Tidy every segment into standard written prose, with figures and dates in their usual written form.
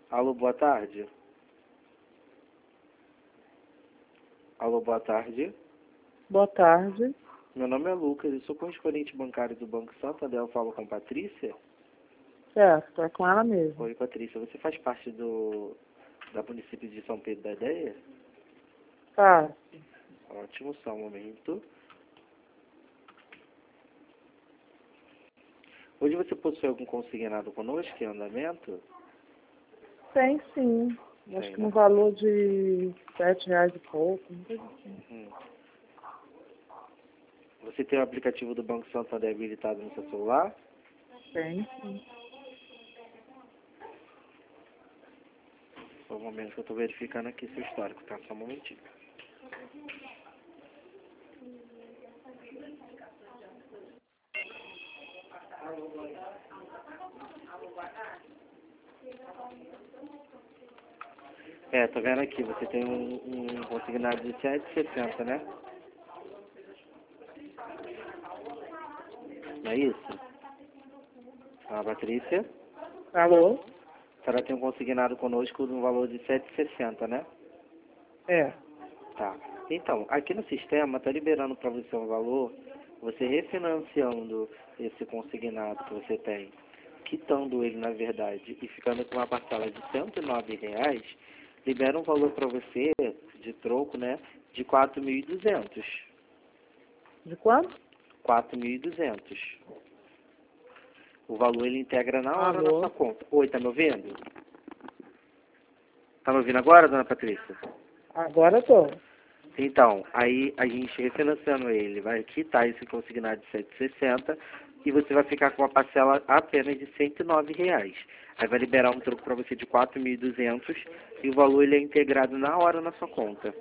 Alô, boa tarde. Alô, boa tarde. Boa tarde. Meu nome é Lucas, eu sou correspondente bancário do Banco Santander. Eu falo com Patrícia. Certo, é com ela mesmo. Oi, Patrícia. Você faz parte da município de São Pedro da Ideia? Tá. Ótimo, só um momento. Hoje você possui algum consignado conosco em andamento? Tem sim. Tem, Acho que né? no valor de R$7 e pouco, não coisa assim. Você tem o aplicativo do Banco Santander habilitado no seu celular? Tem sim. Só um momento que eu estou verificando aqui seu histórico, tá? Só um momentinho. Tô vendo aqui, você tem um consignado de 7,60, né? Não é isso? Ah, Patrícia? Alô? A senhora tem um consignado conosco no valor de 7,60, né? É. Tá. Então, aqui no sistema está liberando para você um valor, você refinanciando esse consignado que você tem, quitando ele na verdade e ficando com uma parcela de R$109, libera um valor para você de troco, né, de 4.200. De quanto? 4.200. O valor ele integra na hora na Alô? sua conta. Oi, tá me ouvindo? Tá me ouvindo agora, dona Patrícia? Agora eu tô. Então, aí a gente refinanciando ele, vai quitar esse consignado de 7,60 e você vai ficar com uma parcela apenas de R$109. Aí vai liberar um troco para você de 4.200 e o valor ele é integrado na hora na sua conta.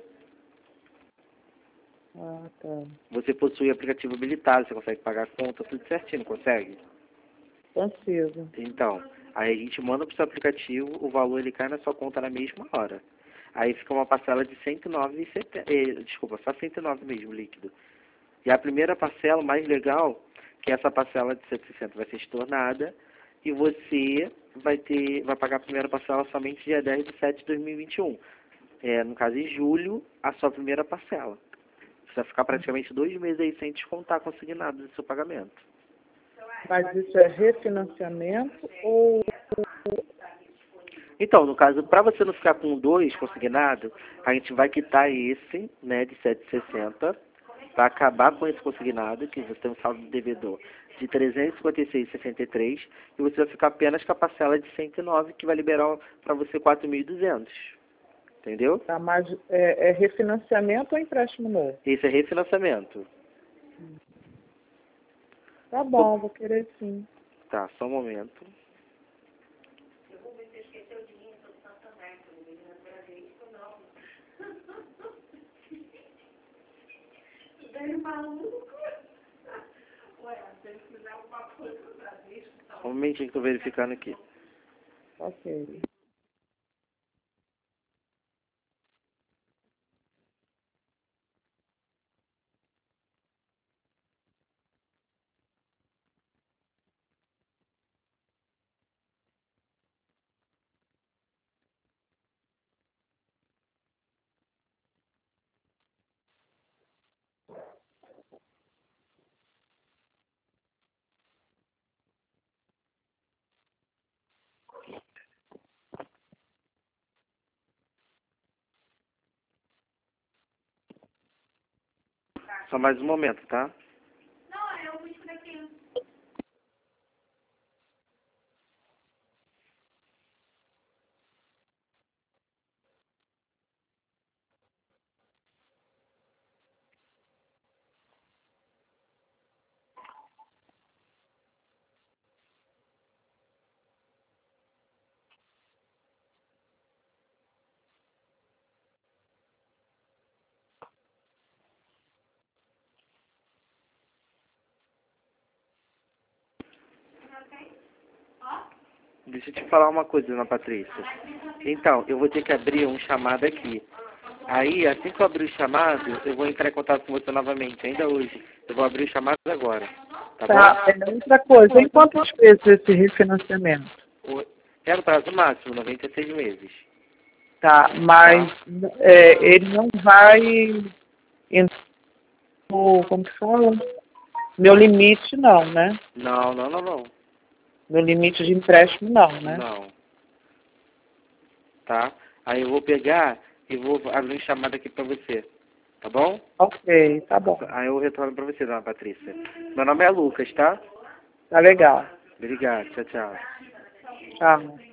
Ah, tá. Você possui aplicativo habilitado, você consegue pagar a conta, tudo certinho, consegue? Consigo. Então, aí a gente manda para o seu aplicativo, o valor ele cai na sua conta na mesma hora. Aí fica uma parcela de 109,70, desculpa, só 109 mesmo, líquido. E a primeira parcela, mais legal, que essa parcela de 760 vai ser estornada e você vai pagar a primeira parcela somente dia 10/7/2021. No caso, em julho, a sua primeira parcela. Você vai ficar praticamente 2 meses aí sem descontar consignado do seu pagamento. Mas isso é refinanciamento ou... Então, no caso, para você não ficar com 2 consignado, a gente vai quitar esse, né, de 760, para acabar com esse consignado, que você tem um saldo do devedor de 356,63, e você vai ficar apenas com a parcela de 109, que vai liberar para você 4.200. Entendeu? Tá, mas é refinanciamento ou empréstimo novo? Esse é refinanciamento. Tá bom, vou querer sim. Tá, só um momento. Só um momentinho que estou verificando aqui. Ok. Só mais um momento, tá? Deixa eu te falar uma coisa, dona Patrícia. Então, eu vou ter que abrir um chamado aqui. Aí, assim que eu abrir o chamado, eu vou entrar em contato com você novamente, ainda hoje. Eu vou abrir o chamado agora, tá bom? Tá, outra coisa, em quantas vezes esse refinanciamento? É no prazo máximo, 96 meses. Tá, mas ele não vai entrar no, como que fala? Meu limite não, né? Não, não, não, não. Meu limite de empréstimo não, né? Não. Tá? Aí eu vou pegar e vou abrir uma chamada aqui pra você. Tá bom? Ok, tá bom. Aí eu retorno pra você, dona Patrícia. Meu nome é Lucas, tá? Tá legal. Obrigado. Tchau, tchau. Tchau.